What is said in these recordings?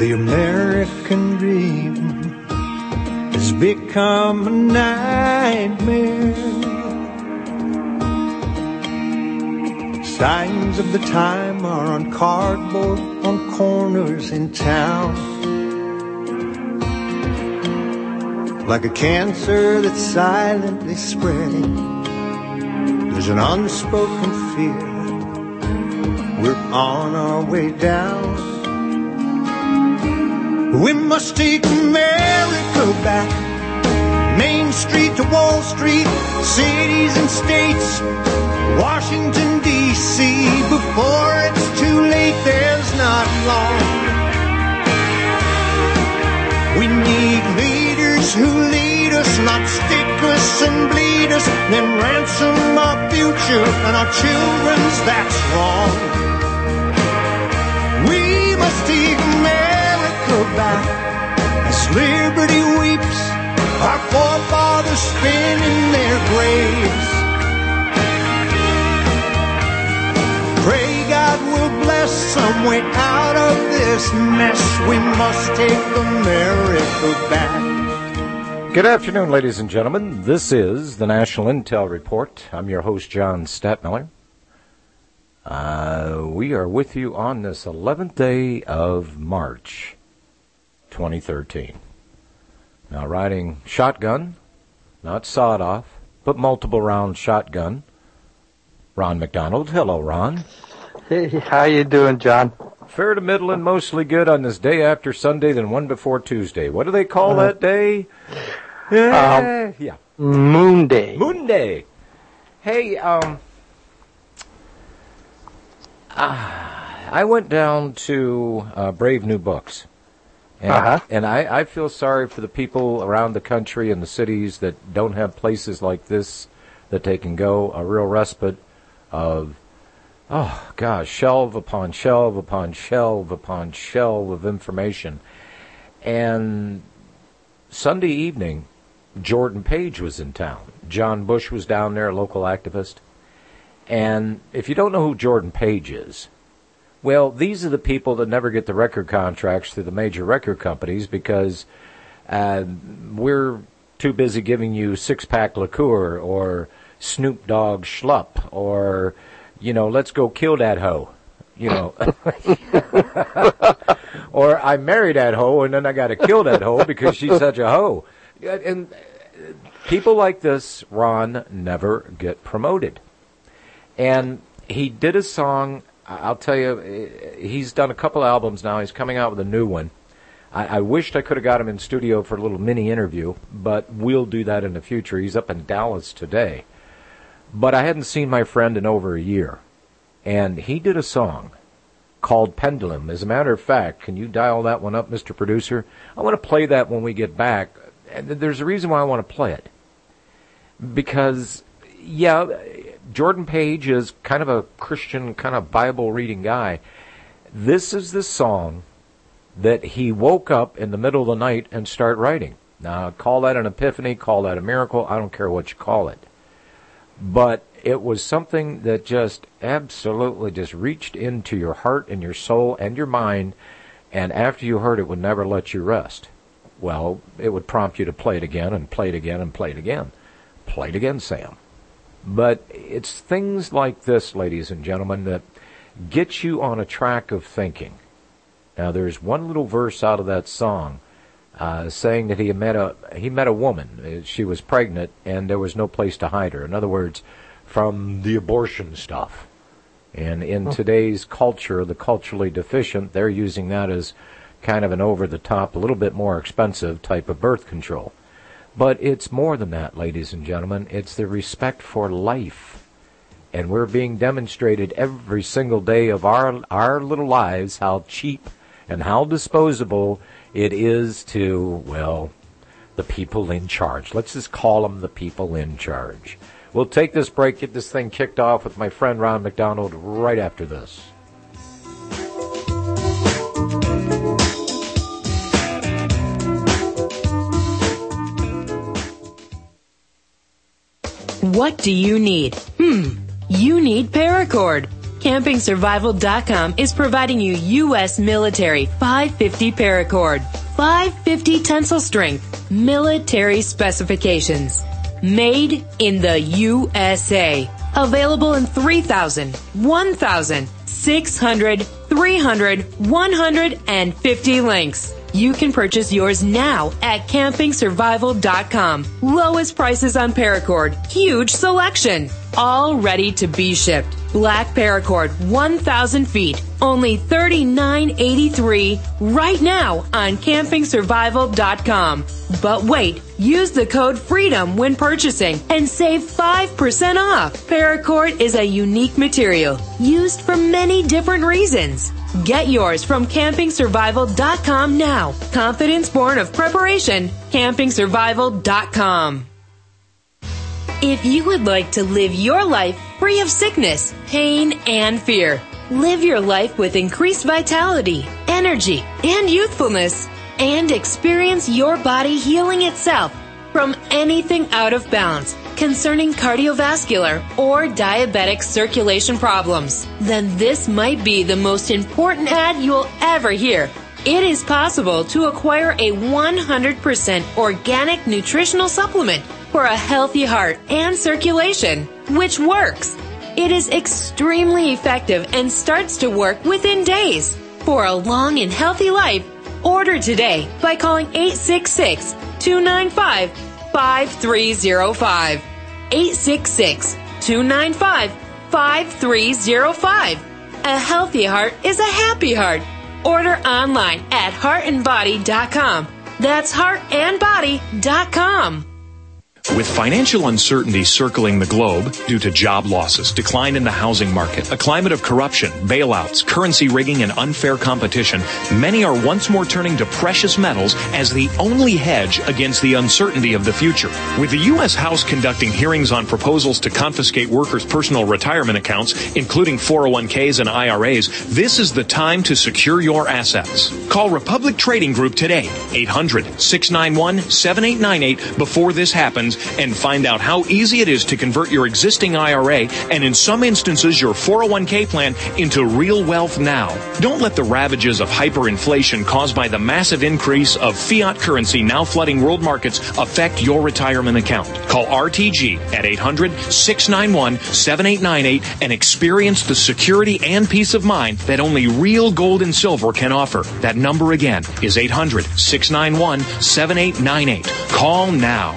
The American dream has become a nightmare. Signs of the time are on cardboard on corners in town. Like a cancer that's silently spreading, there's an unspoken fear. We're on our way down. We must take America back. Main Street to Wall Street, cities and states, Washington, D.C. Before it's too late, there's not long. We need leaders who lead us, not stick us and bleed us, then ransom our future and our children's, that's wrong. We must take America back as liberty weeps, our forefathers spinning their graves. Pray God will bless some way out of this mess. We must take America back. Good afternoon, ladies and gentlemen. This is the National Intel Report. I'm your host, John Stadtmiller. We are with you on this 11th day of March, 2013. Now, riding shotgun, not sawed-off, but multiple-round shotgun, Ron McDonald. Hello, Ron. Hey, how you doing, John? Fair to middle and mostly good on this day after Sunday than one before Tuesday. What do they call that day? Yeah. Moon Day. Moon Day. Hey, I went down to Brave New Books. And I feel sorry for the people around the country and the cities that don't have places like this that they can go, a real respite of, shelf upon shelf upon shelf upon shelf of information. And Sunday evening, Jordan Page was in town. John Bush was down there, a local activist. And if you don't know who Jordan Page is, well, these are the people that never get the record contracts through the major record companies because we're too busy giving you six-pack liqueur or Snoop Dogg schlup or, let's go kill that hoe, or I married that hoe and then I got to kill that hoe because she's such a hoe. And people like this, Ron, never get promoted. And he did a song, I'll tell you, he's done a couple albums now. He's coming out with a new one. I wished I could have got him in studio for a little mini interview, but we'll do that in the future. He's up in Dallas today. But I hadn't seen my friend in over a year. And he did a song called Pendulum. As a matter of fact, can you dial that one up, Mr. Producer? I want to play that when we get back. And there's a reason why I want to play it. Because, Jordan Page is kind of a Christian, kind of Bible-reading guy. This is the song that he woke up in the middle of the night and started writing. Now, call that an epiphany, call that a miracle, I don't care what you call it. But it was something that just absolutely just reached into your heart and your soul and your mind, and after you heard it, would never let you rest. Well, it would prompt you to play it again and play it again and play it again. Play it again, Sam. But it's things like this, ladies and gentlemen, that get you on a track of thinking. Now, there's one little verse out of that song saying that he met a woman. She was pregnant, and there was no place to hide her. In other words, from the abortion stuff. And in today's culture, the culturally deficient, they're using that as kind of an over-the-top, a little bit more expensive type of birth control. But it's more than that, ladies and gentlemen. It's the respect for life. And we're being demonstrated every single day of our little lives how cheap and how disposable it is to, the people in charge. Let's just call them the people in charge. We'll take this break, get this thing kicked off with my friend Ron McDonald right after this. What do you need? You need Paracord. CampingSurvival.com is providing you U.S. military 550 paracord, 550 tensile strength, military specifications. Made in the USA. Available in 3,000, 1,000, 600, 300, 150 lengths. You can purchase yours now at CampingSurvival.com. Lowest prices on paracord. Huge selection. All ready to be shipped. Black paracord, 1,000 feet. Only $39.83 right now on CampingSurvival.com. But wait, use the code FREEDOM when purchasing and save 5% off. Paracord is a unique material used for many different reasons. Get yours from CampingSurvival.com now. Confidence born of preparation. CampingSurvival.com. If you would like to live your life free of sickness, pain, and fear, live your life with increased vitality, energy, and youthfulness, and experience your body healing itself from anything out of balance concerning cardiovascular or diabetic circulation problems, then this might be the most important ad you'll ever hear. It is possible to acquire a 100% organic nutritional supplement for a healthy heart and circulation, which works. It is extremely effective and starts to work within days. For a long and healthy life, order today by calling 866-295-5305. 866-295-5305. A healthy heart is a happy heart. Order online at heartandbody.com. That's heartandbody.com. With financial uncertainty circling the globe due to job losses, decline in the housing market, a climate of corruption, bailouts, currency rigging, and unfair competition, many are once more turning to precious metals as the only hedge against the uncertainty of the future. With the U.S. House conducting hearings on proposals to confiscate workers' personal retirement accounts, including 401ks and IRAs, this is the time to secure your assets. Call Republic Trading Group today, 800-691-7898 before this happens, and find out how easy it is to convert your existing IRA and in some instances your 401k plan into real wealth now. Don't let the ravages of hyperinflation caused by the massive increase of fiat currency now flooding world markets affect your retirement account. Call RTG at 800-691-7898 and experience the security and peace of mind that only real gold and silver can offer. That number again is 800-691-7898. Call now.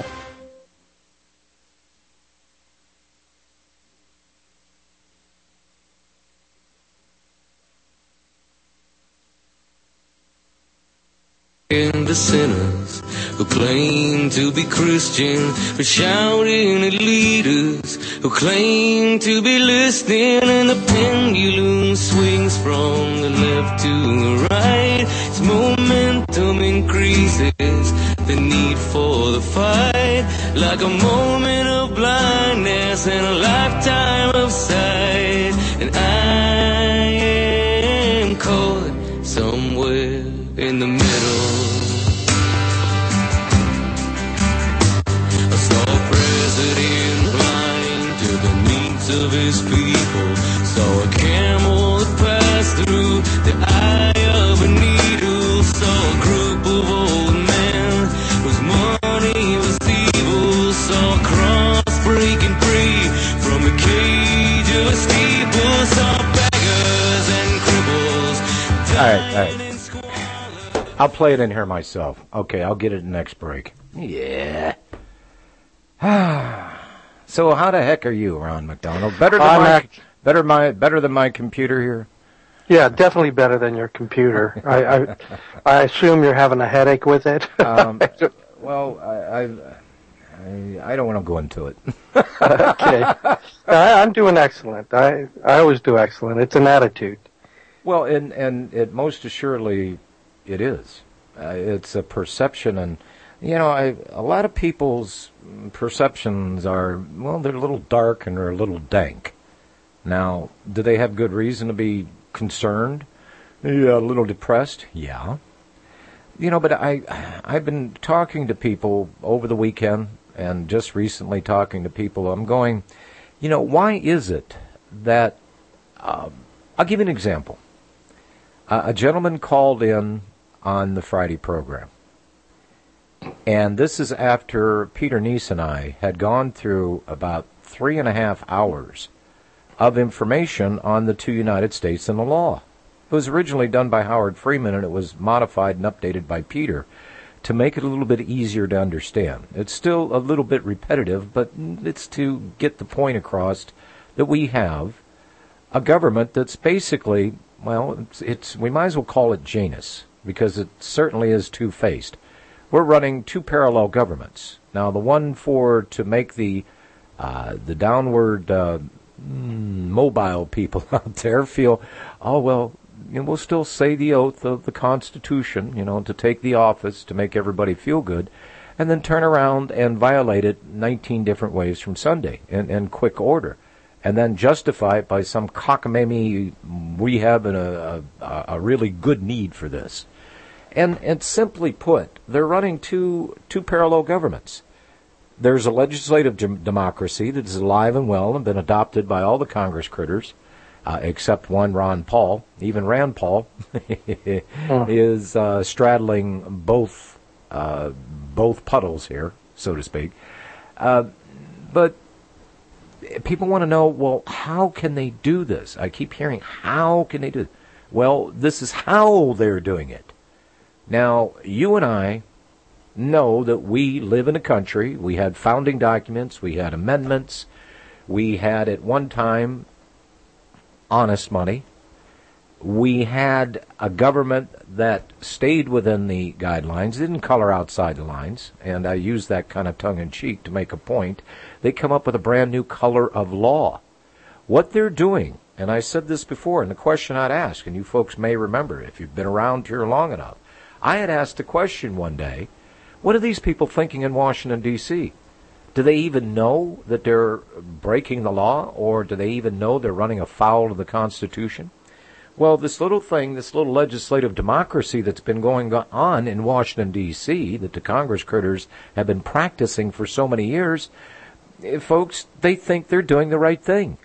And the sinners who claim to be Christian, but shouting at leaders who claim to be listening, and the pendulum swings from the left to the right. Its momentum increases the need for the fight, like a moment of blindness and a lifetime of sight. And I am caught somewhere in the middle. Of his people, saw a camel that passed through the eye of a needle, saw a group of old men whose money was evil, saw a cross breaking free from the cage of a steeple, saw beggars and cripples. All right. I'll play it in here myself. Okay, I'll get it next break. Yeah. So how the heck are you, Ron McDonald? Better than my computer here? Yeah, definitely better than your computer. I assume you're having a headache with it. Well, I don't want to go into it. Okay. I'm doing excellent. I always do excellent. It's an attitude. Well, and it most assuredly it is. It's a perception, and a lot of people's perceptions are, well, they're a little dark and they're a little dank. Now, do they have good reason to be concerned? Yeah, a little depressed? Yeah. But I've been talking to people over the weekend and just recently talking to people. I'm going, why is it that I'll give you an example. A gentleman called in on the Friday program. And this is after Peter Neese and I had gone through about 3.5 hours of information on the two United States and the law. It was originally done by Howard Freeman, and it was modified and updated by Peter to make it a little bit easier to understand. It's still a little bit repetitive, but it's to get the point across that we have a government that's basically, well, it's we might as well call it Janus, because it certainly is two-faced. We're running two parallel governments. Now, the one to make the downward mobile people out there feel, oh, well, we'll still say the oath of the Constitution, to take the office, to make everybody feel good, and then turn around and violate it 19 different ways from Sunday in quick order, and then justify it by some cockamamie, we have a really good need for this. And simply put, they're running two parallel governments. There's a legislative democracy that is alive and well and been adopted by all the Congress critters, except one, Ron Paul. Even Rand Paul is straddling both puddles here, so to speak. But people want to know, well, how can they do this? I keep hearing, how can they do it? Well, this is how they're doing it. Now, you and I know that we live in a country. We had founding documents. We had amendments. We had, at one time, honest money. We had a government that stayed within the guidelines, didn't color outside the lines, and I use that kind of tongue-in-cheek to make a point. They come up with a brand new color of law. What they're doing, and I said this before, and the question I'd ask, and you folks may remember if you've been around here long enough, I had asked a question one day, what are these people thinking in Washington, D.C.? Do they even know that they're breaking the law, or do they even know they're running afoul of the Constitution? Well, this little legislative democracy that's been going on in Washington, D.C., that the Congress critters have been practicing for so many years, folks, they think they're doing the right thing.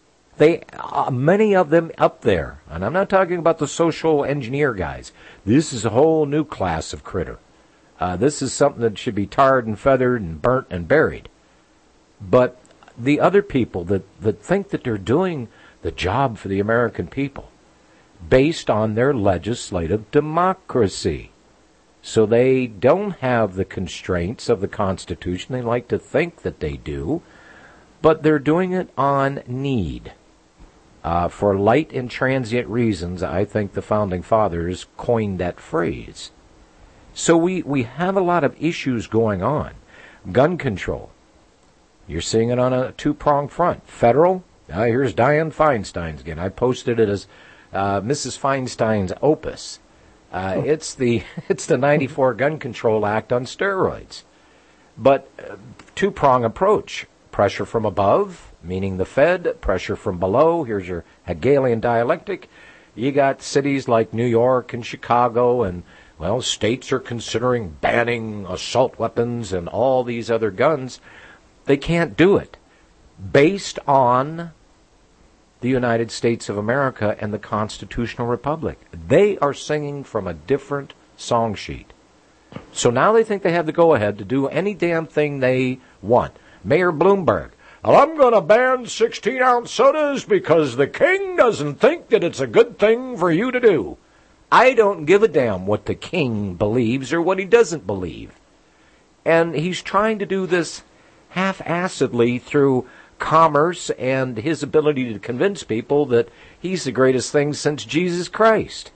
Many of them up there, and I'm not talking about the social engineer guys. This is a whole new class of critter. This is something that should be tarred and feathered and burnt and buried. But the other people that think that they're doing the job for the American people based on their legislative democracy. So they don't have the constraints of the Constitution. They like to think that they do, but they're doing it on need. For light and transient reasons, I think the Founding Fathers coined that phrase. So we have a lot of issues going on. Gun control. You're seeing it on a two-pronged front. Federal. Here's Dianne Feinstein's again. I posted it as Mrs. Feinstein's opus. It's the 94 Gun Control Act on steroids. But two-prong approach. Pressure from above, meaning the Fed. Pressure from below. Here's your Hegelian dialectic. You got cities like New York and Chicago, and, well, states are considering banning assault weapons and all these other guns. They can't do it based on the United States of America and the Constitutional Republic. They are singing from a different song sheet. So now they think they have the go-ahead to do any damn thing they want. Mayor Bloomberg, I'm going to ban 16-ounce sodas because the king doesn't think that it's a good thing for you to do. I don't give a damn what the king believes or what he doesn't believe. And he's trying to do this half-assedly through commerce and his ability to convince people that he's the greatest thing since Jesus Christ.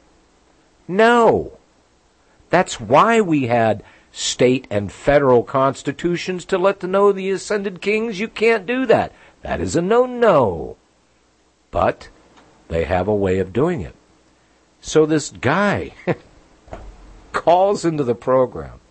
No. That's why we had state and federal constitutions, to let them know the ascended kings you can't do that. That is a no-no. But they have a way of doing it. So this guy calls into the program.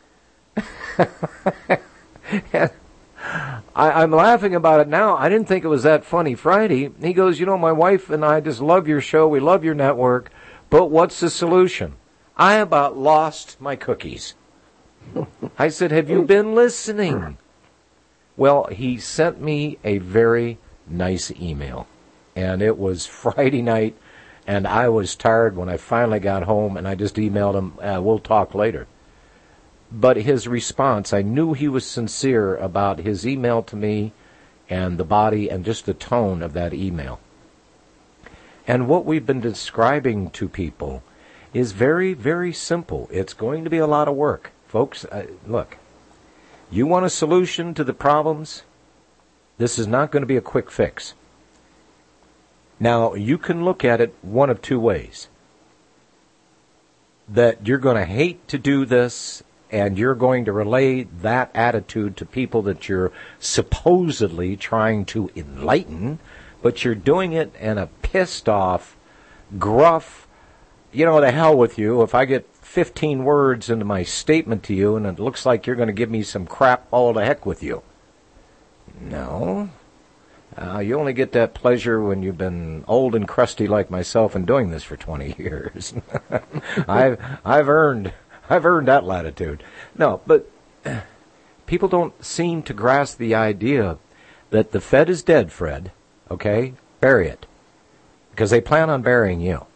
I'm laughing about it now. I didn't think it was that funny Friday. He goes, my wife and I just love your show. We love your network. But what's the solution? I about lost my cookies. I said, have you been listening? Well, he sent me a very nice email. And it was Friday night, and I was tired when I finally got home, and I just emailed him, we'll talk later. But his response, I knew he was sincere about his email to me and the body and just the tone of that email. And what we've been describing to people is very, very simple. It's going to be a lot of work. Folks, look, you want a solution to the problems? This is not going to be a quick fix. Now, you can look at it one of two ways. That you're going to hate to do this, and you're going to relay that attitude to people that you're supposedly trying to enlighten, but you're doing it in a pissed off, gruff, the hell with you. If I get 15 words into my statement to you and it looks like you're going to give me some crap, all the heck with you. No. You only get that pleasure when you've been old and crusty like myself and doing this for 20 years. I've earned that latitude. No, but people don't seem to grasp the idea that the Fed is dead, Fred. Okay? Bury it. Because they plan on burying you.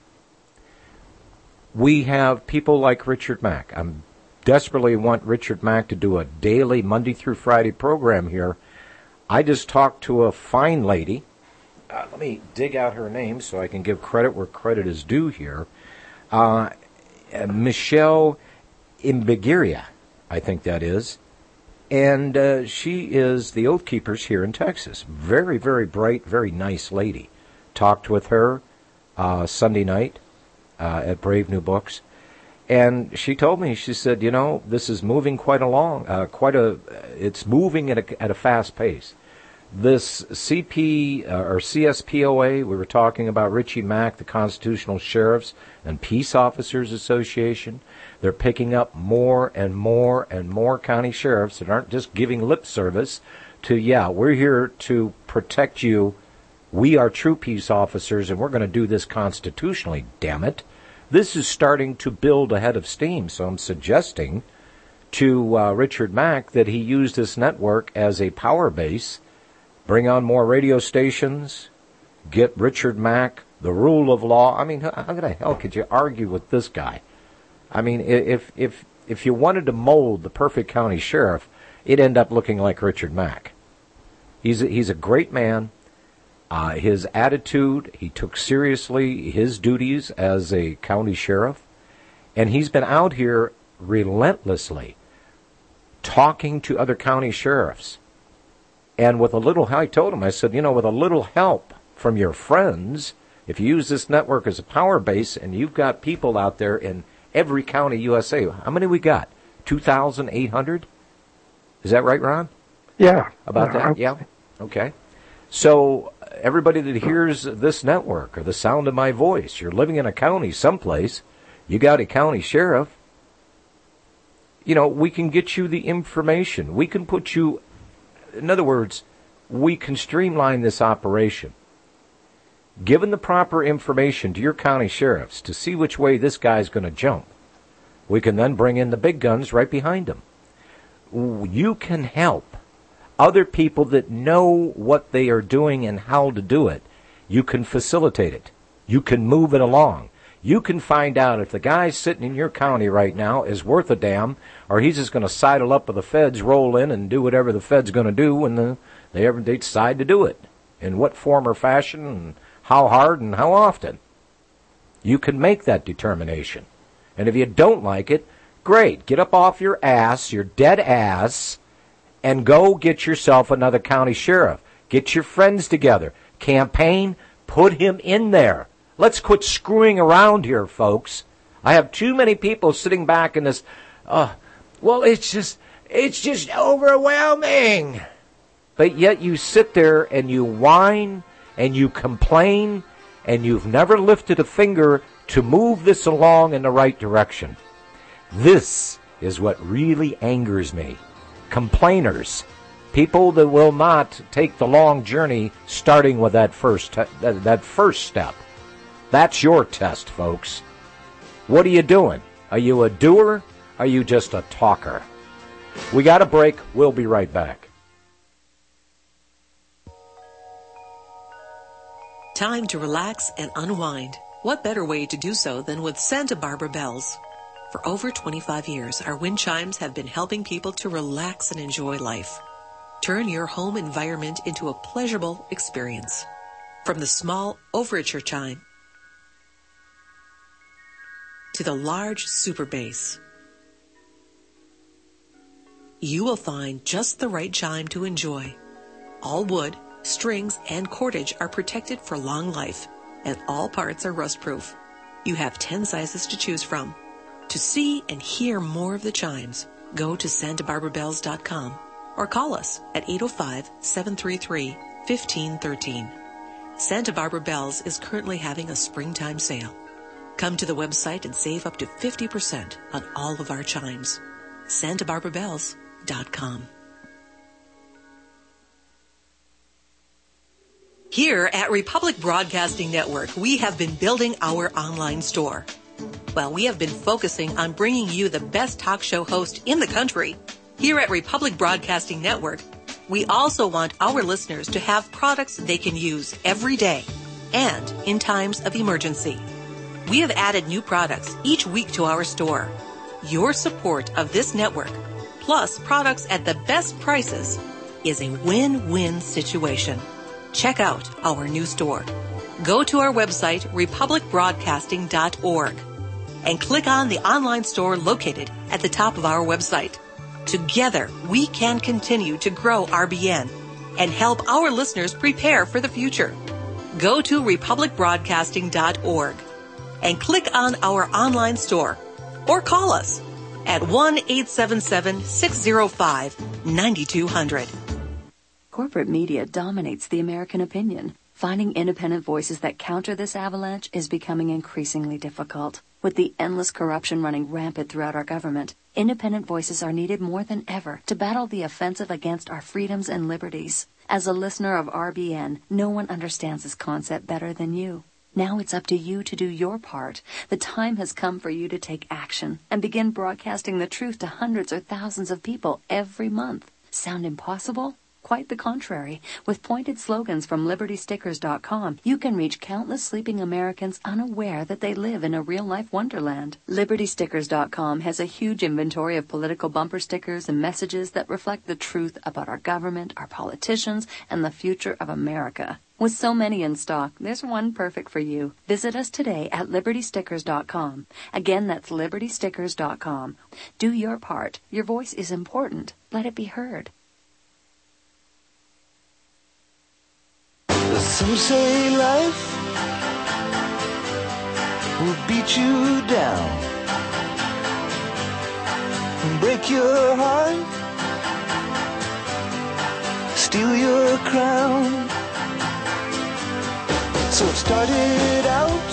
We have people like Richard Mack. I desperately want Richard Mack to do a daily Monday through Friday program here. I just talked to a fine lady. Let me dig out her name so I can give credit where credit is due here. Michelle Imbigiria, I think that is. And she is the Oath Keepers here in Texas. Very, very bright, very nice lady. Talked with her Sunday night at Brave New Books. And she told me, she said, this is moving quite along, it's moving at a fast pace. This CSPOA, we were talking about Richie Mack, the Constitutional Sheriffs and Peace Officers Association. They're picking up more and more and more county sheriffs that aren't just giving lip service to, we're here to protect you. We are true peace officers, and we're going to do this constitutionally, damn it. This is starting to build a head of steam, so I'm suggesting to Richard Mack that he use this network as a power base, bring on more radio stations, get Richard Mack the rule of law. I mean, how the hell could you argue with this guy? I mean, if you wanted to mold the perfect county sheriff, it'd end up looking like Richard Mack. He's a great man. His attitude, he took seriously his duties as a county sheriff, and he's been out here relentlessly talking to other county sheriffs. And with a little, I told him, I said, with a little help from your friends, if you use this network as a power base and you've got people out there in every county USA, how many we got? 2,800? Is that right, Ron? Yeah. About that? Yeah. Okay. So everybody that hears this network or the sound of my voice, you're living in a county someplace, you got a county sheriff, we can get you the information. We can put you, in other words, we can streamline this operation. Given the proper information to your county sheriffs to see which way this guy's going to jump, we can then bring in the big guns right behind him. You can help other people that know what they are doing and how to do it. You can facilitate it. You can move it along. You can find out if the guy sitting in your county right now is worth a damn, or he's just going to sidle up with the feds, roll in, and do whatever the feds going to do when they decide to do it. In what form or fashion, and how hard and how often. You can make that determination. And if you don't like it, great. Get up off your ass, your dead ass, and go get yourself another county sheriff. Get your friends together. Campaign, put him in there. Let's quit screwing around here, folks. I have too many people sitting back in this, it's just overwhelming. But yet you sit there and you whine and you complain and you've never lifted a finger to move this along in the right direction. This is what really angers me. Complainers. People that will not take the long journey starting with that first step. That's your test, folks. What are you doing? Are you a doer? Are you just a talker? We got a break. We'll be right back. Time to relax and unwind. What better way to do so than with Santa Barbara Bells? For over 25 years, our wind chimes have been helping people to relax and enjoy life. Turn your home environment into a pleasurable experience. From the small overture chime to the large super bass, you will find just the right chime to enjoy. All wood, strings, and cordage are protected for long life, and all parts are rust-proof. You have 10 sizes to choose from. To see and hear more of the chimes, go to santabarbarbells.com or call us at 805-733-1513. Santa Barbara Bells is currently having a springtime sale. Come to the website and save up to 50% on all of our chimes. santabarbarbells.com. Here at Republic Broadcasting Network, we have been building our online store. Well, we have been focusing on bringing you the best talk show host in the country. Here at Republic Broadcasting Network, we also want our listeners to have products they can use every day and in times of emergency. We have added new products each week to our store. Your support of this network, plus products at the best prices, is a win-win situation. Check out our new store. Go to our website, republicbroadcasting.org, and click on the online store located at the top of our website. Together, we can continue to grow RBN and help our listeners prepare for the future. Go to republicbroadcasting.org and click on our online store or call us at 1-877-605-9200. Corporate media dominates the American opinion. Finding independent voices that counter this avalanche is becoming increasingly difficult. With the endless corruption running rampant throughout our government, independent voices are needed more than ever to battle the offensive against our freedoms and liberties. As a listener of RBN, no one understands this concept better than you. Now it's up to you to do your part. The time has come for you to take action and begin broadcasting the truth to hundreds or thousands of people every month. Sound impossible? Quite the contrary. With pointed slogans from LibertyStickers.com, you can reach countless sleeping Americans unaware that they live in a real-life wonderland. LibertyStickers.com has a huge inventory of political bumper stickers and messages that reflect the truth about our government, our politicians, and the future of America. With so many in stock, there's one perfect for you. Visit us today at LibertyStickers.com. Again, that's LibertyStickers.com. Do your part. Your voice is important. Let it be heard. Some say life will beat you down and break your heart, steal your crown. So it started out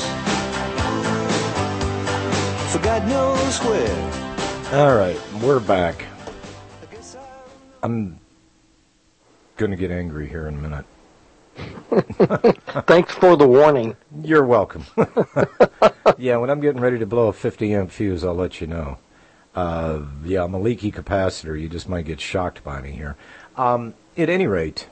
for God knows where. All right, we're back. I'm going to get angry here in a minute. Thanks for the warning. You're welcome. Yeah, when I'm getting ready to blow a 50-amp fuse, I'll let you know. Yeah, I'm a leaky capacitor. You just might get shocked by me here. At any rate,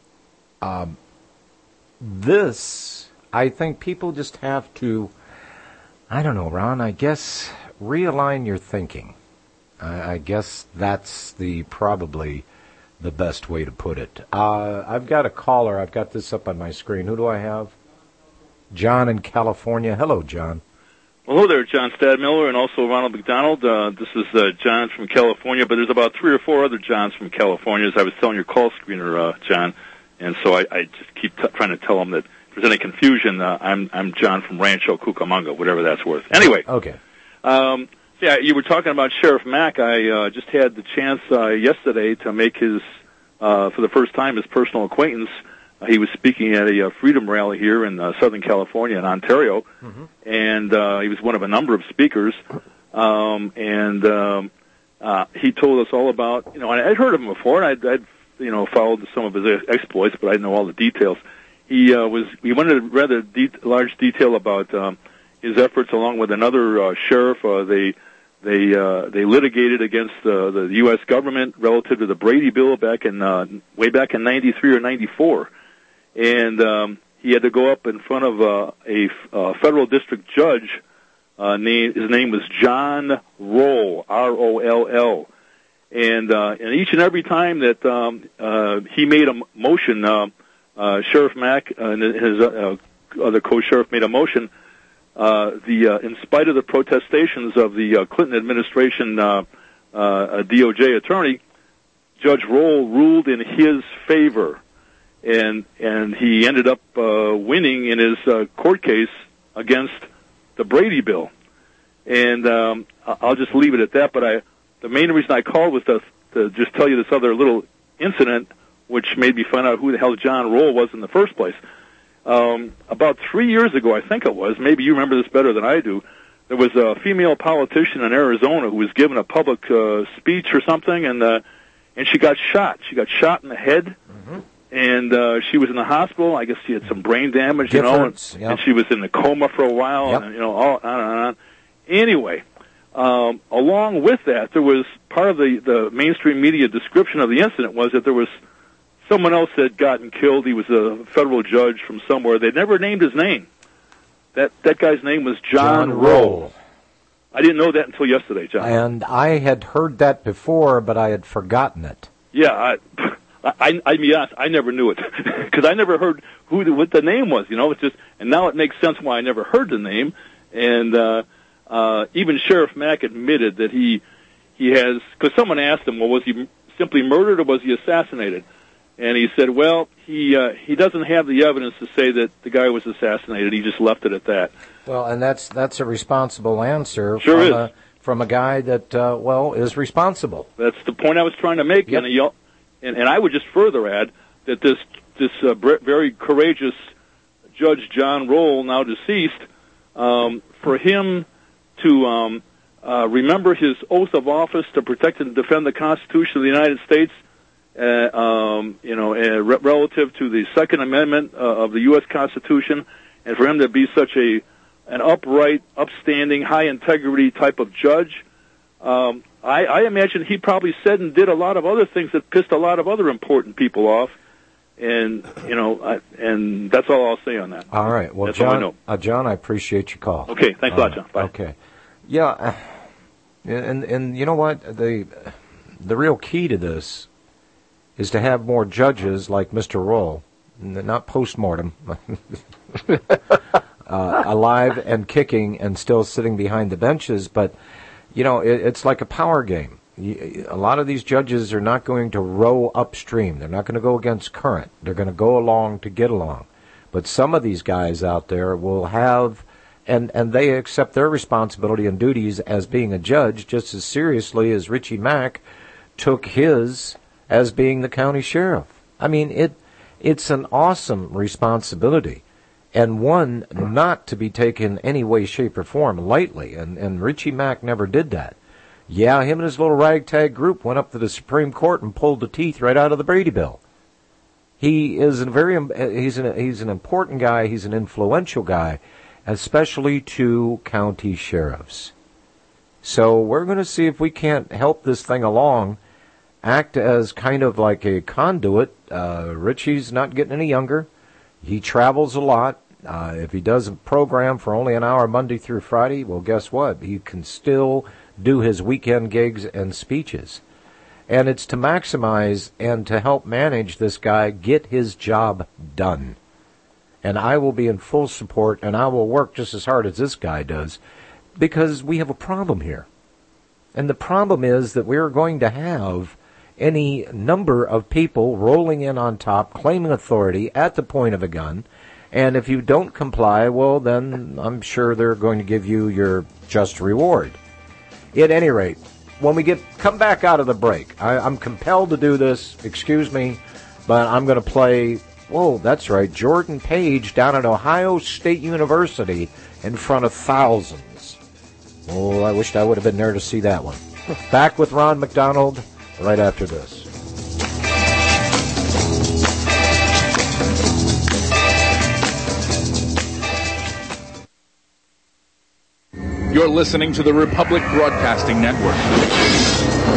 this, I think people just have to, I don't know, Ron, I guess realign your thinking. I guess that's probably the best way to put it. I've got a caller. I've got this up on my screen. Who do I have? John in California. Hello, John. Well, hello there, John Stadmiller and also Ronald McDonald. This is John from California, but there's about 3 or 4 other Johns from California, as I was telling your call screener, John. And so I just keep trying to tell them that if there's any confusion, I'm John from Rancho Cucamonga, whatever that's worth. Anyway. Okay. Yeah, you were talking about Sheriff Mack. I just had the chance yesterday to make his, for the first time, his personal acquaintance. He was speaking at a freedom rally here in Southern California in Ontario, and he was one of a number of speakers. He told us all about, and I'd heard of him before, and I'd followed some of his exploits, but I didn't know all the details. He went into rather large detail about his efforts along with another sheriff. They litigated against the U.S. government relative to the Brady Bill way back in '93 or '94, and he had to go up in front of a federal district judge. His name was John Roll, R-O-L-L. And each and every time that he made a motion, Sheriff Mack and his other co-sheriff made a motion, in spite of the protestations of the Clinton administration DOJ attorney, Judge Roll ruled in his favor, and he ended up winning in his court case against the Brady bill. And I'll just leave it at that. But the main reason I called was to just tell you this other little incident, which made me find out who the hell John Roll was in the first place. About 3 years ago, I think it was, maybe you remember this better than I do, there was a female politician in Arizona who was giving a public speech or something, and she got shot. She got shot in the head, and she was in the hospital. I guess she had some brain damage, and she was in a coma for a while, and all on and on. Anyway, along with that, there was part of the mainstream media description of the incident was that there was someone else had gotten killed. He was a federal judge from somewhere. They never named his name. That guy's name was John Roll. I didn't know that until yesterday, John. And I had heard that before, but I had forgotten it. Yeah, I mean, I never knew it because I never heard what the name was. It's just, and now it makes sense why I never heard the name. And even Sheriff Mack admitted that he has, because someone asked him, well, was he simply murdered or was he assassinated? And he said, well, he doesn't have the evidence to say that the guy was assassinated. He just left it at that. Well, and that's a responsible answer from a guy that is responsible. That's the point I was trying to make. Yep. And I would just further add that this very courageous Judge John Roll, now deceased, for him to remember his oath of office to protect and defend the Constitution of the United States, relative to the Second Amendment of the U.S. Constitution, and for him to be such an upright, upstanding, high-integrity type of judge, I imagine he probably said and did a lot of other things that pissed a lot of other important people off, and and that's all I'll say on that. All right. Well, that's John, all I know. John, I appreciate your call. Okay, thanks a lot, John. Bye. Okay. Yeah, and you know what? The real key to this is to have more judges like Mr. Roll, not post-mortem, alive and kicking and still sitting behind the benches. But, it's like a power game. A lot of these judges are not going to row upstream. They're not going to go against current. They're going to go along to get along. But some of these guys out there will have, and they accept their responsibility and duties as being a judge just as seriously as Richie Mack took his as being the county sheriff. I mean, it's an awesome responsibility, and one not to be taken any way, shape, or form lightly, and Richie Mack never did that. Yeah, him and his little ragtag group went up to the Supreme Court and pulled the teeth right out of the Brady bill. He is he's an important guy, he's an influential guy, especially to county sheriffs. So we're going to see if we can't help this thing along, act as kind of like a conduit. Richie's not getting any younger. He travels a lot. If he does a program for only an hour Monday through Friday, well, guess what? He can still do his weekend gigs and speeches. And it's to maximize and to help manage this guy get his job done. And I will be in full support, and I will work just as hard as this guy does, because we have a problem here. And the problem is that we're going to have any number of people rolling in on top, claiming authority at the point of a gun, and if you don't comply, well, then I'm sure they're going to give you your just reward. At any rate, when we come back out of the break, I'm compelled to do this, excuse me, but I'm going to play, whoa, that's right, Jordan Page down at Ohio State University in front of thousands. Oh, I wished I would have been there to see that one. Back with Ron McDonald right after this. You're listening to the Republic Broadcasting Network,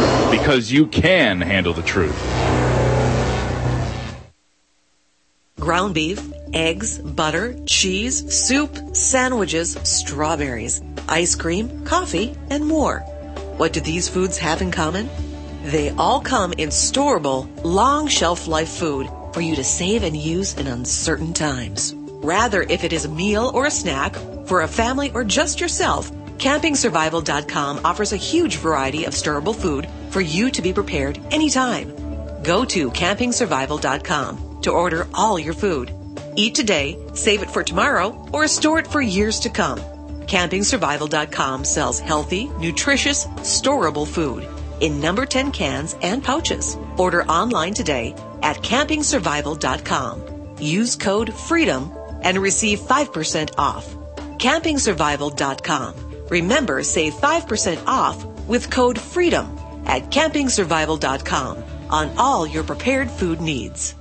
because you can handle the truth. ground beef, eggs, butter, cheese, soup, sandwiches, strawberries, ice cream, coffee, and more. What do these foods have in common? They all come in storable, long shelf life food for you to save and use in uncertain times. Rather, if it is a meal or a snack, for a family or just yourself, CampingSurvival.com offers a huge variety of storable food for you to be prepared anytime. Go to CampingSurvival.com to order all your food. Eat today, save it for tomorrow, or store it for years to come. CampingSurvival.com sells healthy, nutritious, storable food in number 10 cans and pouches. Order online today at CampingSurvival.com. Use code FREEDOM and receive 5% off. CampingSurvival.com. Remember, save 5% off with code FREEDOM at CampingSurvival.com on all your prepared food needs.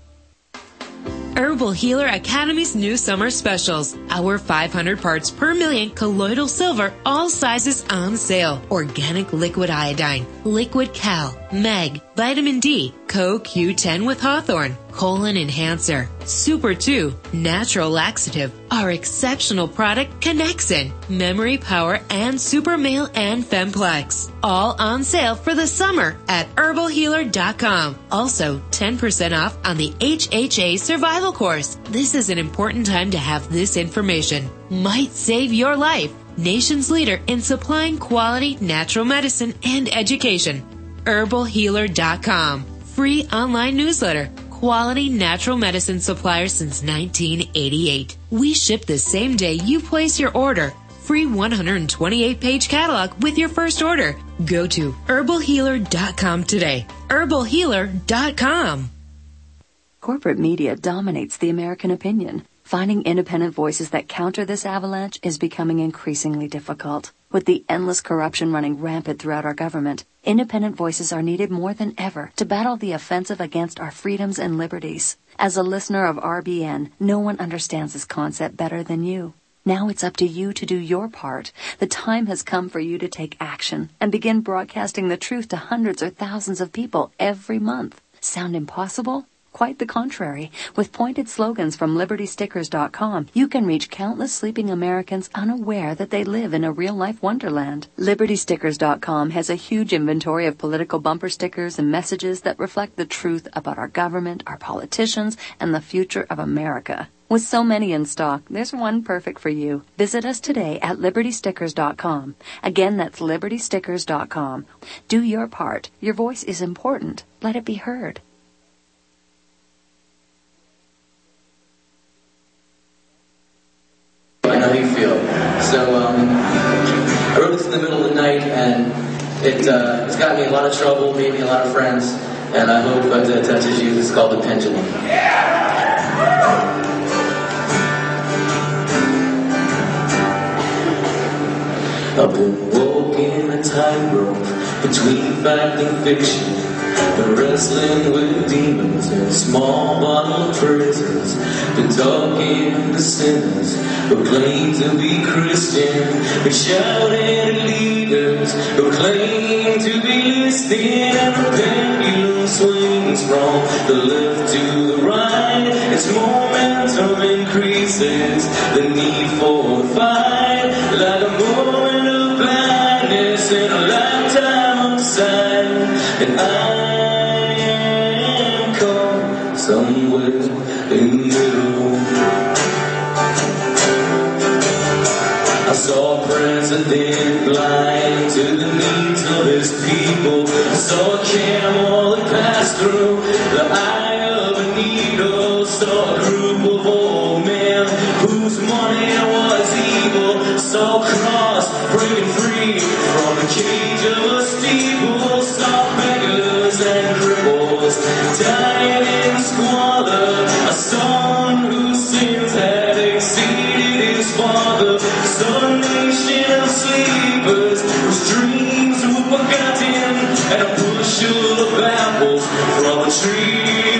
Herbal Healer Academy's new summer specials. Our 500 parts per million colloidal silver, all sizes on sale. Organic liquid iodine, liquid cal, mag, vitamin D, CoQ10 with Hawthorne, colon enhancer, Super 2, natural laxative, our exceptional product Connexin, memory power, and Super Male and Femplex. All on sale for the summer at herbalhealer.com. Also, 10% off on the HHA Survival Course. This is an important time to have this information. Might save your life. Nation's leader in supplying quality natural medicine and education. herbalhealer.com. Free online newsletter. Quality natural medicine supplier since 1988. We ship the same day you place your order. Free 128-page catalog with your first order. Go to herbalhealer.com today. herbalhealer.com. Corporate media dominates the American opinion. Finding independent voices that counter this avalanche is becoming increasingly difficult. With the endless corruption running rampant throughout our government, independent voices are needed more than ever to battle the offensive against our freedoms and liberties. As a listener of RBN, no one understands this concept better than you. Now it's up to you to do your part. The time has come for you to take action and begin broadcasting the truth to hundreds or thousands of people every month. Sound impossible? Quite the contrary. With pointed slogans from LibertyStickers.com, you can reach countless sleeping Americans unaware that they live in a real-life wonderland. LibertyStickers.com has a huge inventory of political bumper stickers and messages that reflect the truth about our government, our politicians, and the future of America. With so many in stock, there's one perfect for you. Visit us today at LibertyStickers.com. Again, that's LibertyStickers.com. Do your part. Your voice is important. Let it be heard. I know you feel. So I wrote this in the middle of the night, and it's got me in a lot of trouble, made me a lot of friends, and I hope it touches you. It's called The Pendulum. I've been walking a tightrope between fact and fiction. Been wrestling with demons in small bottle prisons. Been talking to sinners who claim to be Christian. Been shouting at leaders who claim to be listening. And the pendulum swings from the left to the right. Its momentum increases the need for the fight. Like a moment of blindness in a lifetime of sight. And I am caught somewhere in the middle. I saw a president blind to the needs of his people. I saw a camel that passed through the eye of a needle. Saw a group of old men whose money was evil. Saw a cross breaking free from the cage of a steeple. Saw beggars and cripples dying in squalor. A son whose sins had exceeded his father. Saw a nation of sleepers whose dreams were forgotten. And a bushel of apples from a tree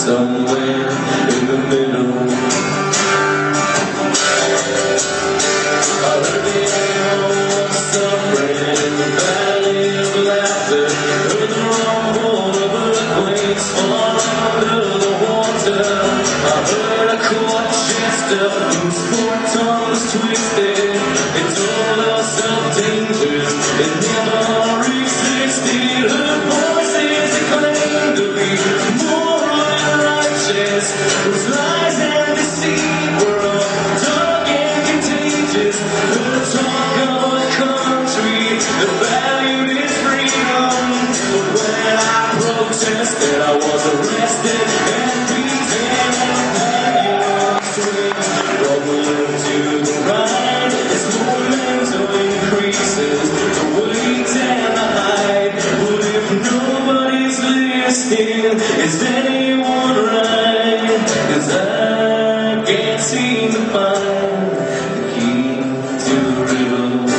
somewhere in the middle. I heard the echo of suffering in the valley of laughter. Heard the rumble of earthquakes fall under the water. I heard a court jester whose four tongues twisted. It told us of dangers it never existed. Her voices claimed to be moral and righteous, whose lies and deceit were all dark and contagious. Her talk of a country that valued its freedom. But when I protested, I was arrested and beaten and swings rolling to the right. Its momentum increases, the weight and the height. But if nobody's listening, is anyone right? 'Cause I can't seem to find the key to the riddle.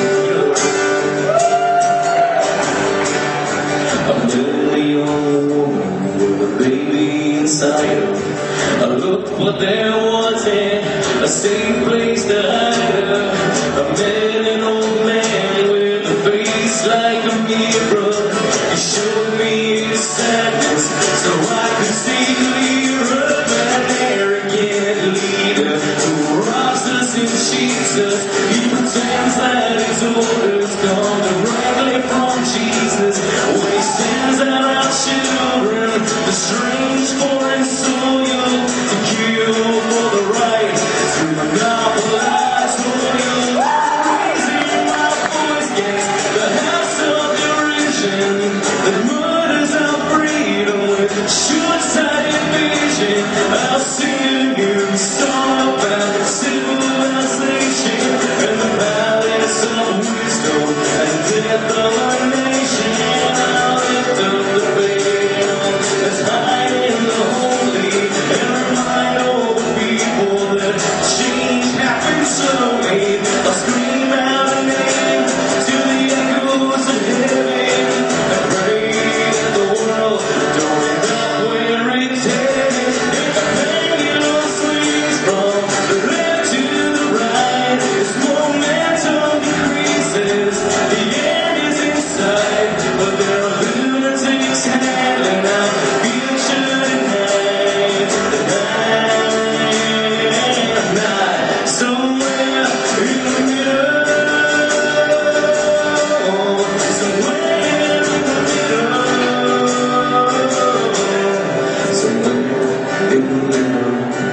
A million woman with a baby inside her. I looked, but there wasn't a safe place to hide her. I met an old man with a face like a mirror. He showed me his sadness so I could see clearer. An arrogant leader who robs us and cheats us. He pretends that his orders come directly from Jesus. When he sends out our children, the strange foreign soil, to kill for the right, to monopolize oil. Raising my voice against the house of derision that murders our freedom with short-sighted vision. I'll sing you a song about civilization and the palace of wisdom and death of our nation. I'll lift up the veil that's hiding the holy and remind all the people that change happens slowly. I'll scream out a name to the echoes of heaven and pray that the world don't end up where it's headed. If the pendulum swings from the left to the right, its momentum decreases, the end is in sight. But there are lunatics handing out future tonight. Somewhere in the middle. Somewhere in the middle. Somewhere in the middle.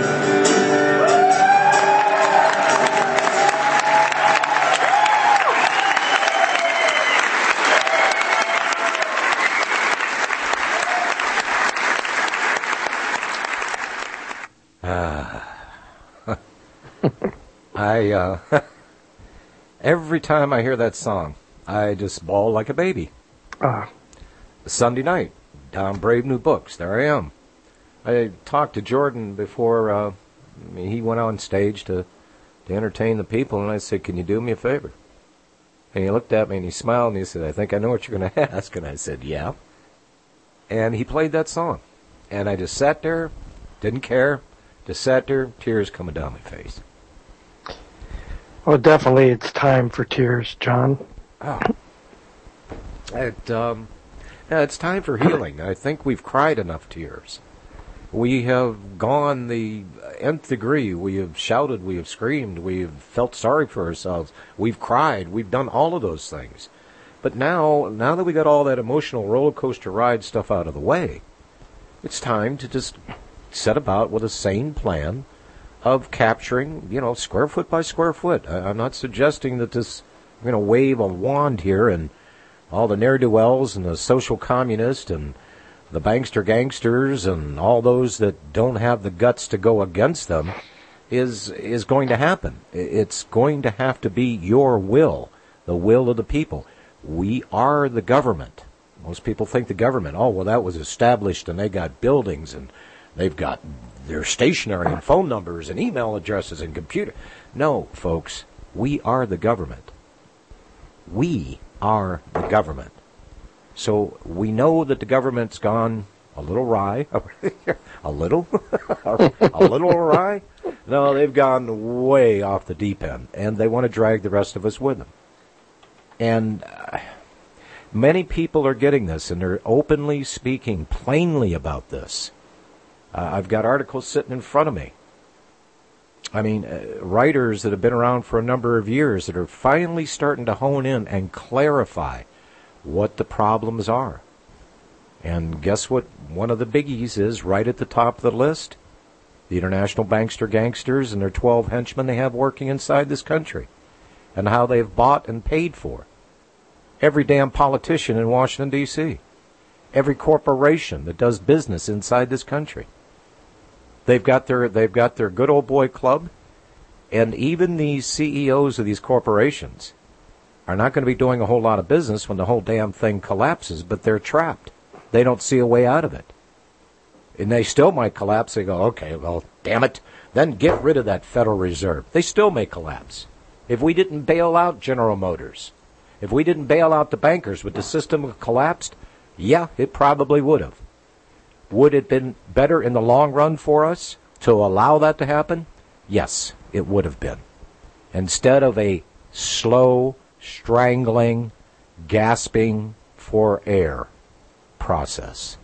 Every time I hear that song, I just bawl like a baby. Sunday night, down Brave New Books, there I am. I talked to Jordan before he went on stage to entertain the people, and I said, "Can you do me a favor?" And he looked at me and he smiled and he said, "I think I know what you're going to ask." And I said, "Yeah." And he played that song. And I just sat there, didn't care, just sat there, tears coming down my face. Well, definitely it's time for tears, John. It's time for healing. I think we've cried enough tears. We have gone the nth degree. We have shouted, we have screamed, we have felt sorry for ourselves. We've cried, we've done all of those things. But now that we got all that emotional roller coaster ride stuff out of the way, it's time to just set about with a sane plan of capturing, square foot by square foot. I'm not suggesting that we're going to wave a wand here and all the ne'er-do-wells and the social communists and the bankster gangsters and all those that don't have the guts to go against them is going to happen. It's going to have to be your will, the will of the people. We are the government. Most people think the government, that was established and they got buildings and they've got their stationery and phone numbers and email addresses and computer. No, folks, we are the government. We are the government. So we know that the government's gone A little rye? A little? A little awry? No, they've gone way off the deep end, and they want to drag the rest of us with them. And many people are getting this, and they're openly speaking plainly about this. I've got articles sitting in front of me. I mean, writers that have been around for a number of years that are finally starting to hone in and clarify what the problems are. And guess what one of the biggies is right at the top of the list? The international bankster gangsters and their 12 henchmen they have working inside this country, and how they've bought and paid for every damn politician in Washington, D.C., every corporation that does business inside this country. They've got their good old boy club, and even these CEOs of these corporations are not going to be doing a whole lot of business when the whole damn thing collapses, but they're trapped. They don't see a way out of it. And they still might collapse. They go, okay, well, damn it, then get rid of that Federal Reserve. They still may collapse. If we didn't bail out General Motors, if we didn't bail out the bankers, would the system have collapsed? Yeah, it probably would have. Would it have been better in the long run for us to allow that to happen? Yes, it would have been. Instead of a slow, strangling, gasping for air process.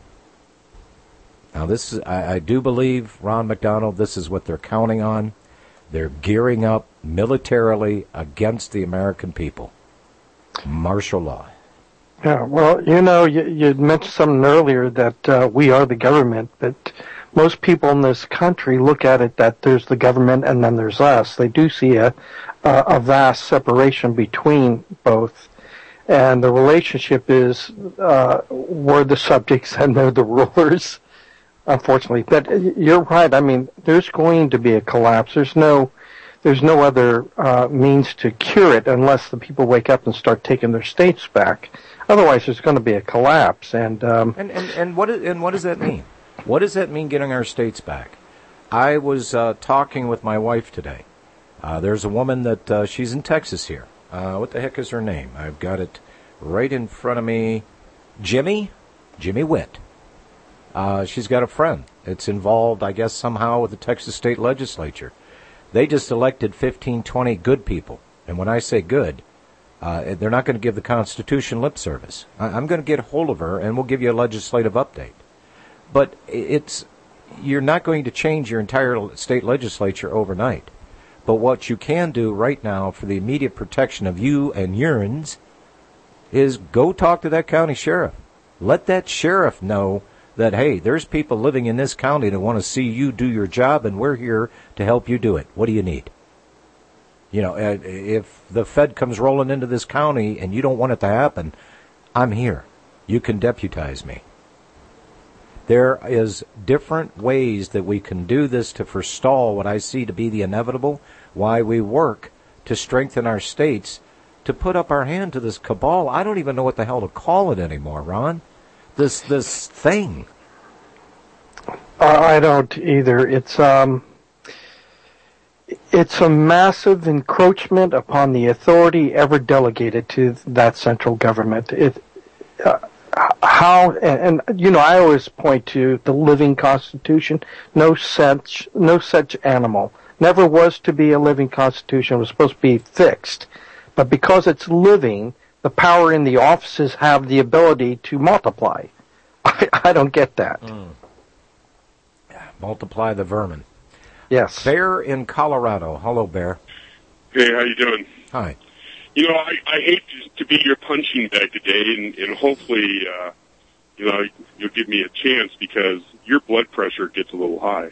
Now, this is, I do believe, Ron McDonald, this is what they're counting on. They're gearing up militarily against the American people. Martial law. Yeah, well, you know, you mentioned something earlier that we are the government, but most people in this country look at it that there's the government and then there's us. They do see a vast separation between both. And the relationship is we're the subjects and they're the rulers, unfortunately. But you're right. I mean, there's going to be a collapse. There's no other means to cure it unless the people wake up and start taking their states back. Otherwise, there's going to be a collapse. And what does that mean? What does that mean, getting our states back? I was talking with my wife today. There's a woman that she's in Texas here. What the heck is her name? I've got it right in front of me. Jimmy Witt. She's got a friend that's involved, I guess, somehow with the Texas state legislature. They just elected 15, 20 good people. And when I say good, they're not going to give the Constitution lip service. I'm going to get a hold of her, and we'll give you a legislative update. But you're not going to change your entire state legislature overnight. But what you can do right now for the immediate protection of you and yourns is go talk to that county sheriff. Let that sheriff know that, hey, there's people living in this county that want to see you do your job, and we're here to help you do it. What do you need? You know, if the Fed comes rolling into this county and you don't want it to happen, I'm here. You can deputize me. There is different ways that we can do this to forestall what I see to be the inevitable, why we work to strengthen our states, to put up our hand to this cabal. I don't even know what the hell to call it anymore, Ron. This thing. I don't either. It's a massive encroachment upon the authority ever delegated to that central government. I always point to the living Constitution. No such animal. Never was to be a living Constitution. It was supposed to be fixed. But because it's living, the power in the offices have the ability to multiply. I don't get that. Multiply the vermin. Yes. Bear in Colorado. Hello, Bear. Hey, how you doing? Hi. You know, I hate to be your punching bag today, and hopefully, you'll give me a chance because your blood pressure gets a little high.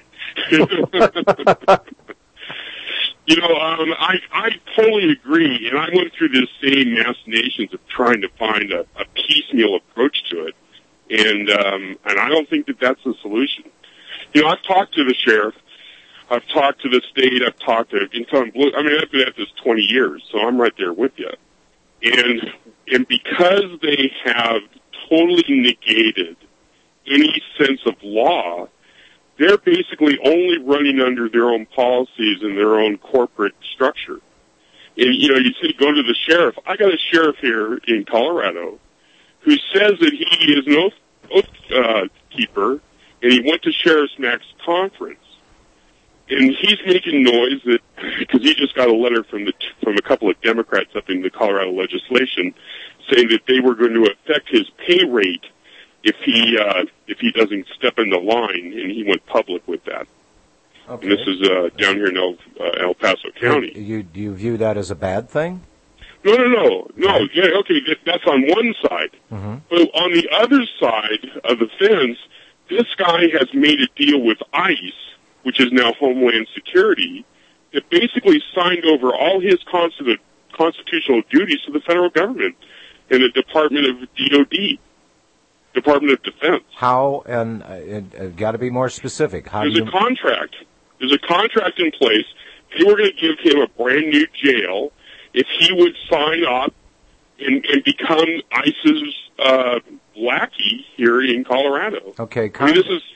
I totally agree, and I went through this same machinations of trying to find a piecemeal approach to it, and I don't think that that's the solution. You know, I've talked to the sheriff. I've talked to the state. I've talked to Income Blue. I mean, I've been at this 20 years, so I'm right there with you. And because they have totally negated any sense of law, they're basically only running under their own policies and their own corporate structure. And, you know, you say go to the sheriff. I got a sheriff here in Colorado who says that he is an shopkeeper, and he went to Sheriff's Max conference. And he's making noise that because he just got a letter from a couple of Democrats up in the Colorado legislation saying that they were going to affect his pay rate if he doesn't step in the line, and he went public with that. Okay. And this is down here in El Paso County. Do you view that as a bad thing? No. Yeah, okay, that's on one side. Mm-hmm. But on the other side of the fence, this guy has made a deal with ICE, which is now Homeland Security, that basically signed over all his constitutional duties to the federal government and the Department of DOD, Department of Defense. How, and got to be more specific. There's a contract. There's a contract in place. They were going to give him a brand new jail if he would sign up and become ICE's lackey here in Colorado. Okay, I mean,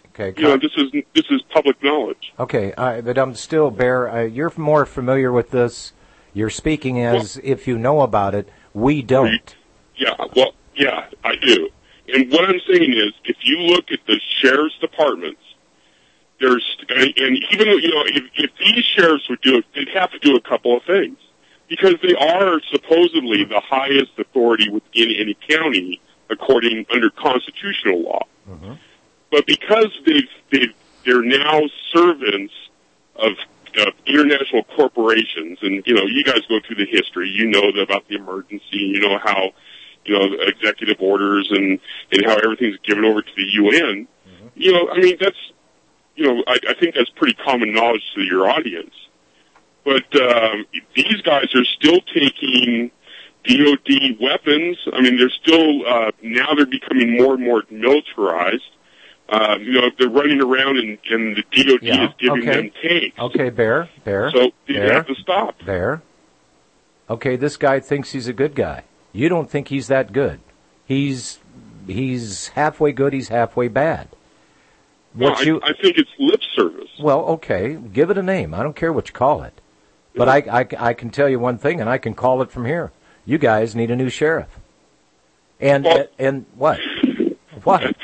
this is public knowledge. Okay, but I'm still, Bear, you're more familiar with this. You're speaking as if you know about it. We don't. Yeah, I do. And what I'm saying is, if you look at the sheriff's departments, and even though, if these sheriffs would do it, they'd have to do a couple of things. Because they are supposedly the highest authority within any county, under constitutional law. Mm-hmm. But because they're now servants of international corporations, and you guys go through the history, about the emergency, you know how executive orders and how everything's given over to the UN. Mm-hmm. I mean that's I think that's pretty common knowledge to your audience. But these guys are still taking DOD weapons. I mean, they're still now they're becoming more and more militarized. They're running around and the DOD is giving them tanks. Okay, Bear. So they have to stop. Bear. Okay, this guy thinks he's a good guy. You don't think he's that good. He's halfway good. He's halfway bad. I think it's lip service. Well, okay, give it a name. I don't care what you call it. But I can tell you one thing, and I can call it from here. You guys need a new sheriff. And what? What?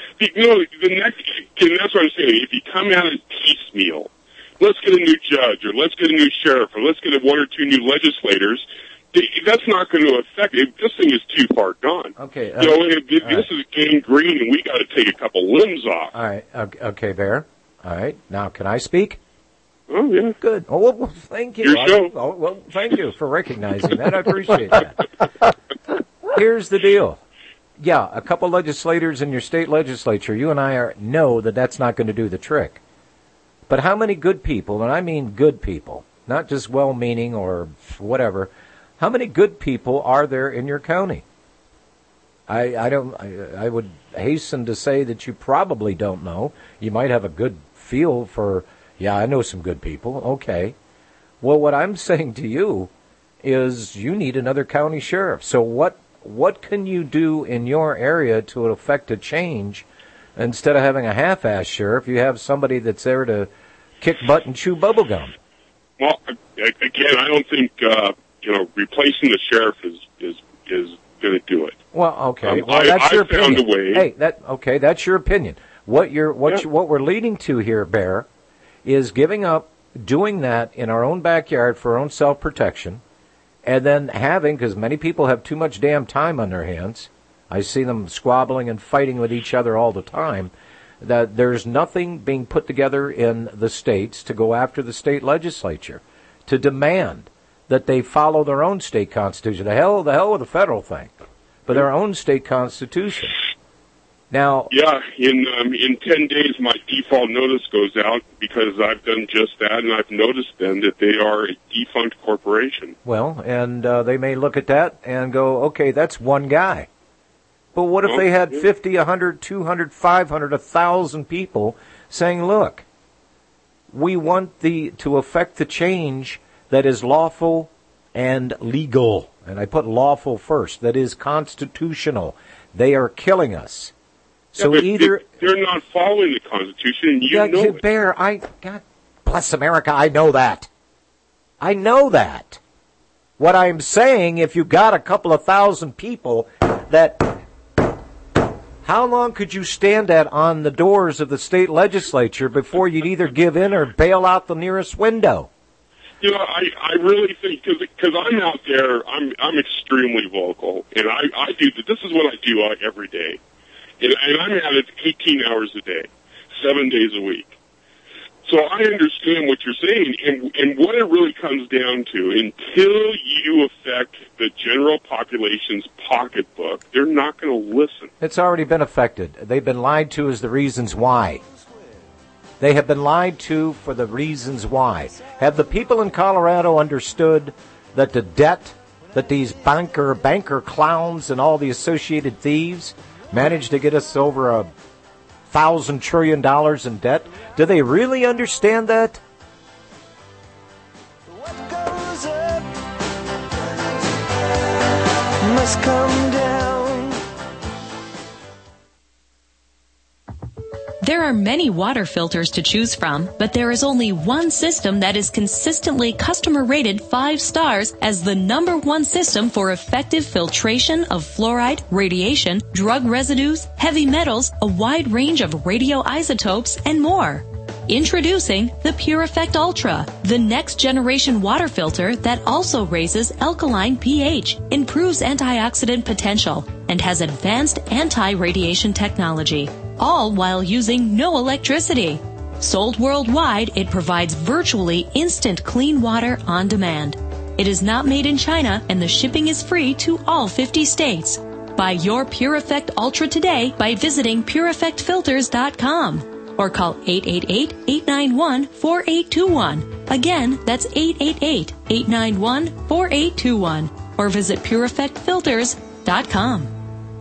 That's what I'm saying. If you come out as piecemeal, let's get a new judge, or let's get a new sheriff, or let's get one or two new legislators, that's not going to affect it. This thing is too far gone. Okay. This is gangrene, and we got to take a couple limbs off. All right. Okay, Bear. All right. Now, can I speak? Oh, yeah. Good. Oh, well, thank you. Your show. Well, thank you for recognizing that. I appreciate that. Here's the deal. Yeah, a couple legislators in your state legislature, you and I know that that's not going to do the trick. But how many good people, and I mean good people, not just well-meaning or whatever, how many good people are there in your county? I would hasten to say that you probably don't know. You might have a good feel for, I know some good people. Okay. Well, what I'm saying to you is you need another county sheriff. So what can you do in your area to affect a change? Instead of having a half-ass sheriff, you have somebody that's there to kick butt and chew bubblegum. Well, again, I don't think replacing the sheriff is going to do it. Well, okay. That's your opinion. Found a way. Hey, that's your opinion. What we're leading to here, Bear, is giving up doing that in our own backyard for our own self-protection, and then because many people have too much damn time on their hands. I see them squabbling and fighting with each other all the time, that there's nothing being put together in the states to go after the state legislature, to demand that they follow their own state constitution. The hell with the federal thing, but their own state constitution. Now, in 10 days, my default notice goes out because I've done just that, and I've noticed then that they are a defunct corporation. Well, and they may look at that and go, okay, that's one guy. But what if they had 50, 100, 200, 500, 1,000 people saying, look, we want to affect the change that is lawful and legal. And I put lawful first. That is constitutional. They are killing us. So they're not following the Constitution, and you know it. Bear, God bless America, I know that. I know that. What I'm saying, if you got a couple of thousand people that How long could you stand at on the doors of the state legislature before you'd either give in or bail out the nearest window? You know, I really think, because I'm out there, I'm extremely vocal, and I do, this is what I do every day. And I'm at it 18 hours a day, 7 days a week. So I understand what you're saying, and what it really comes down to, until you affect the general population's pocketbook, they're not going to listen. It's already been affected. They've been lied to as the reasons why. They have been lied to for the reasons why. Have the people in Colorado understood that the debt that these banker clowns and all the associated thieves managed to get us over $1,000 trillion in debt? Do they really understand that? What goes up must come down. There are many water filters to choose from, but there is only one system that is consistently customer rated 5 stars as the #1 system for effective filtration of fluoride, radiation, drug residues, heavy metals, a wide range of radioisotopes, and more. Introducing the Pure Effect Ultra, the next generation water filter that also raises alkaline pH, improves antioxidant potential, and has advanced anti-radiation technology, all while using no electricity. Sold worldwide, it provides virtually instant clean water on demand. It is not made in China, and the shipping is free to all 50 states. Buy your Pure Effect Ultra today by visiting PureEffectFilters.com. or call 888-891-4821. Again, that's 888-891-4821. Or visit PureEffectFilters.com.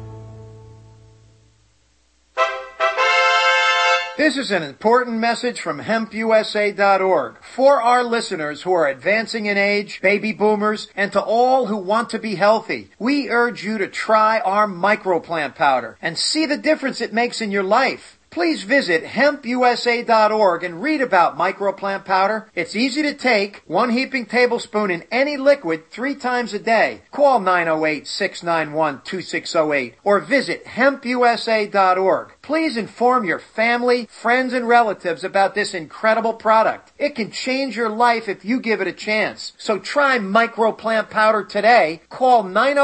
This is an important message from HempUSA.org for our listeners who are advancing in age, baby boomers, and to all who want to be healthy. We urge you to try our microplant powder and see the difference it makes in your life. Please visit HempUSA.org and read about microplant powder. It's easy to take, 1 heaping tablespoon in any liquid 3 times a day. Call 908-691-2608 or visit HempUSA.org. Please inform your family, friends, and relatives about this incredible product. It can change your life if you give it a chance. So try microplant powder today. Call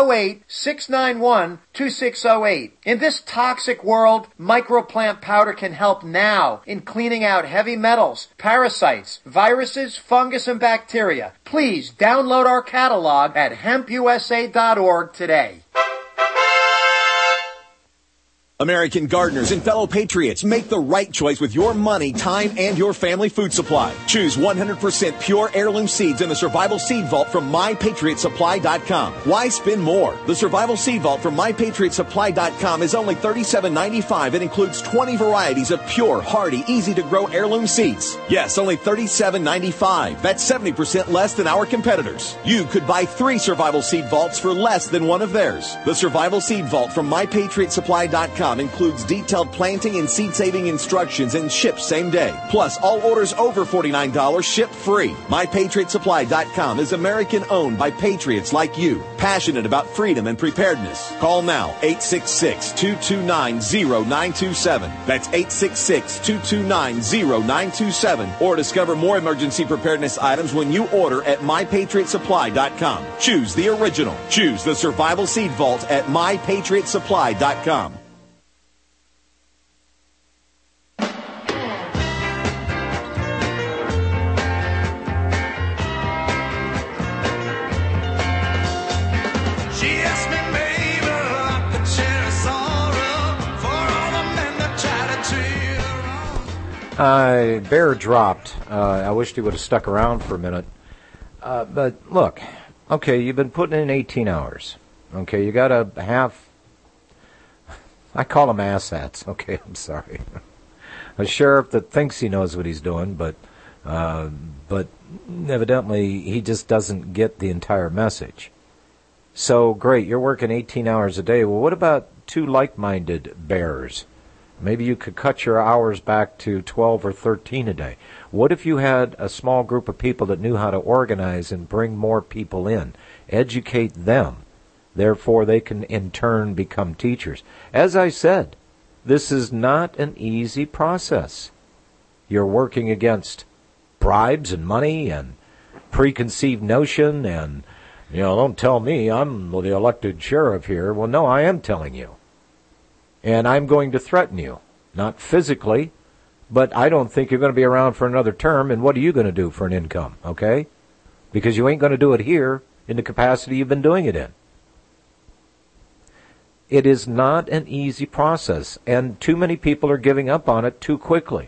908-691-2608. In this toxic world, microplant powder can help now in cleaning out heavy metals, parasites, viruses, fungus, and bacteria. Please download our catalog at HempUSA.org today. American gardeners and fellow patriots, make the right choice with your money, time, and your family food supply. Choose 100% pure heirloom seeds in the Survival Seed Vault from MyPatriotSupply.com. Why spend more? The Survival Seed Vault from MyPatriotSupply.com is only $37.95 and includes 20 varieties of pure, hardy, easy-to-grow heirloom seeds. Yes, only $37.95. That's 70% less than our competitors. You could buy 3 Survival Seed Vaults for less than one of theirs. The Survival Seed Vault from MyPatriotSupply.com includes detailed planting and seed-saving instructions and ships same day. Plus, all orders over $49 ship free. MyPatriotSupply.com is American-owned by patriots like you, passionate about freedom and preparedness. Call now, 866-229-0927. That's 866-229-0927. Or discover more emergency preparedness items when you order at MyPatriotSupply.com. Choose the original. Choose the Survival Seed Vault at MyPatriotSupply.com. Bear dropped. I wished he would have stuck around for a minute. But look, okay, you've been putting in 18 hours. Okay, you got a half, I call them asshats. Okay, I'm sorry. A sheriff that thinks he knows what he's doing, but evidently he just doesn't get the entire message. So, great, you're working 18 hours a day. Well, what about 2 like-minded bears? Maybe you could cut your hours back to 12 or 13 a day. What if you had a small group of people that knew how to organize and bring more people in, educate them, therefore they can in turn become teachers? As I said, This is not an easy process. You're working against bribes and money and preconceived notion and, don't tell me I'm the elected sheriff here. Well, no, I am telling you. And I'm going to threaten you. Not physically, but I don't think you're going to be around for another term, and what are you going to do for an income, okay? Because you ain't going to do it here in the capacity you've been doing it in. It is not an easy process, and too many people are giving up on it too quickly.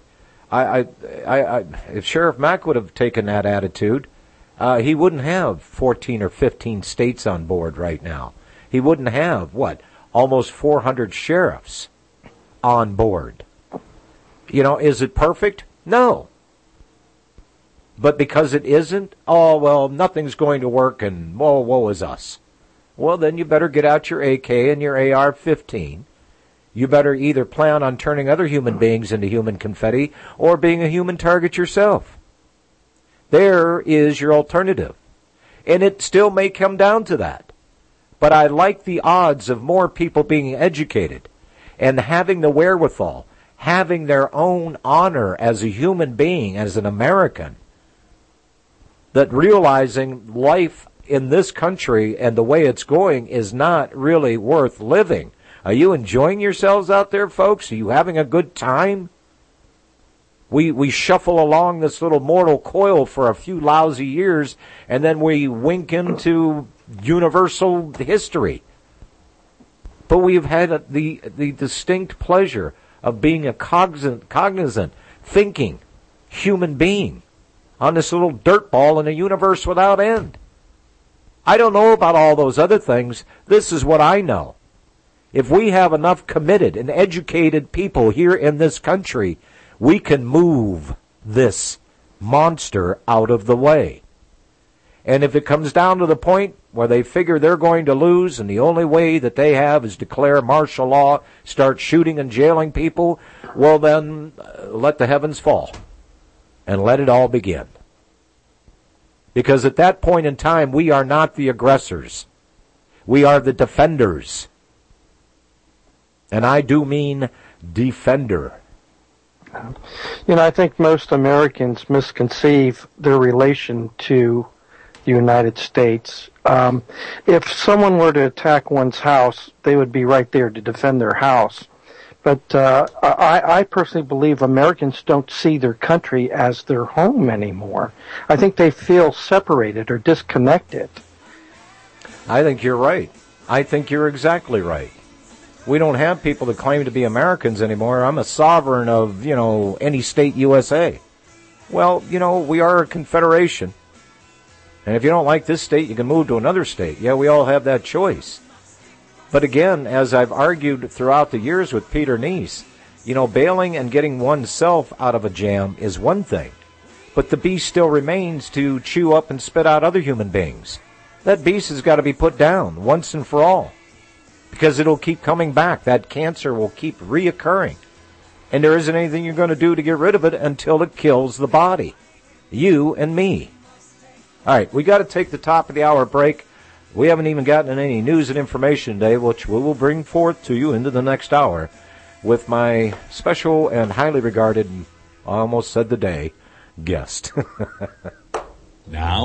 If Sheriff Mack would have taken that attitude, he wouldn't have 14 or 15 states on board right now. He wouldn't have, almost 400 sheriffs on board. Is it perfect? No. But because it isn't, nothing's going to work and, woe is us. Well, then you better get out your AK and your AR-15. You better either plan on turning other human beings into human confetti or being a human target yourself. There is your alternative. And it still may come down to that. But I like the odds of more people being educated and having the wherewithal, having their own honor as a human being, as an American, that realizing life in this country and the way it's going is not really worth living. Are you enjoying yourselves out there, folks? Are you having a good time? We shuffle along this little mortal coil for a few lousy years, and then we wink into universal history. But we've had the distinct pleasure of being a cognizant, thinking human being on this little dirt ball in a universe without end. I don't know about all those other things. This is what I know. If we have enough committed and educated people here in this country, we can move this monster out of the way. And if it comes down to the point where they figure they're going to lose and the only way that they have is declare martial law, start shooting and jailing people, well then let the heavens fall and let it all begin. Because at that point in time, we are not the aggressors. We are the defenders. And I do mean defender. I think most Americans misconceive their relation to the United States. If someone were to attack one's house, they would be right there to defend their house. But I personally believe Americans don't see their country as their home anymore. I think they feel separated or disconnected. I think you're right. I think you're exactly right. We don't have people that claim to be Americans anymore. I'm a sovereign of, any state USA. Well, we are a confederation. And if you don't like this state, you can move to another state. Yeah, we all have that choice. But again, as I've argued throughout the years with Peter Neese, bailing and getting oneself out of a jam is one thing. But the beast still remains to chew up and spit out other human beings. That beast has got to be put down once and for all. Because it'll keep coming back. That cancer will keep reoccurring. And there isn't anything you're going to do to get rid of it until it kills the body. You and me. All right, we got to take the top of the hour break. We haven't even gotten any news and information today, which we will bring forth to you into the next hour with my special and highly regarded, I almost said the day, guest. Now